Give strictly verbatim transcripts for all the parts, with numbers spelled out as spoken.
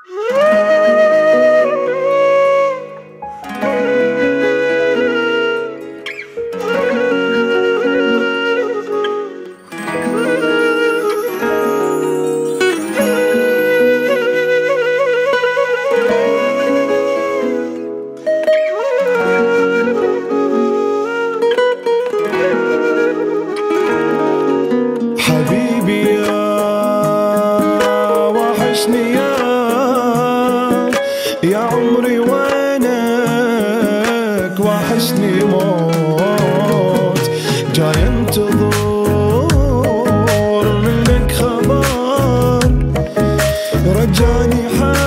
حبيبي يا وحشني يا يا عمري وينك وحشني موت جاي انتظر منك خبر رجاني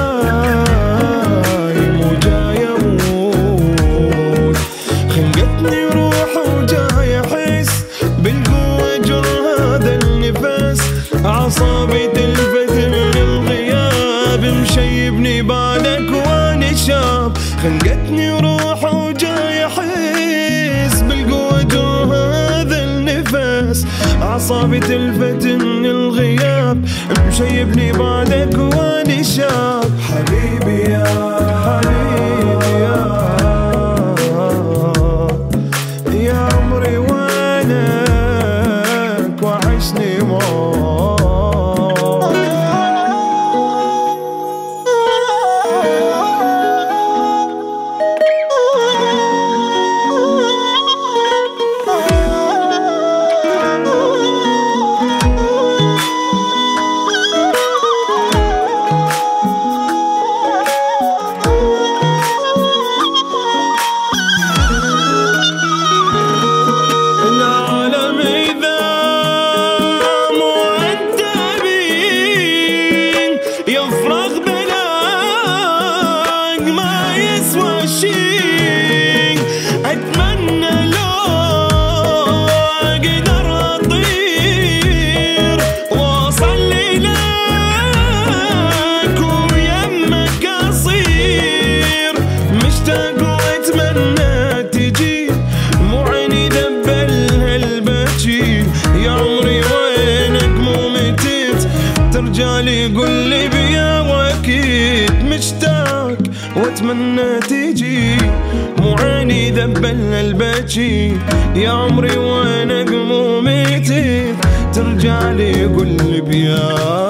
حايم وجاي اموت خنقتني روح وجاي احس بالقوة جر هذا النفس اعصابي تلفت من الغياب مشيبني بعدك وانا شاب خنقتني روح وجاي احس بالقوة جر هذا النفس اعصابي تلفت من الغياب مشيبني بعدك وانا شاب حبيبي يا حبيبي يا يا عمري وينك وحشني موت يفرغ بلاك ما يسوى شي اتمنى لو اقدر اطير واصل لك ويمك اصير مشتاق واتمنى تجي مو عيني دبل هالبكي يا عمري وينك مو متت ترجالي قولي بيا واكيد مشتاق واتمنى تجي مو عيني ذبل البكي يا عمري وينك مو ميتت ترجعلي قولي بيا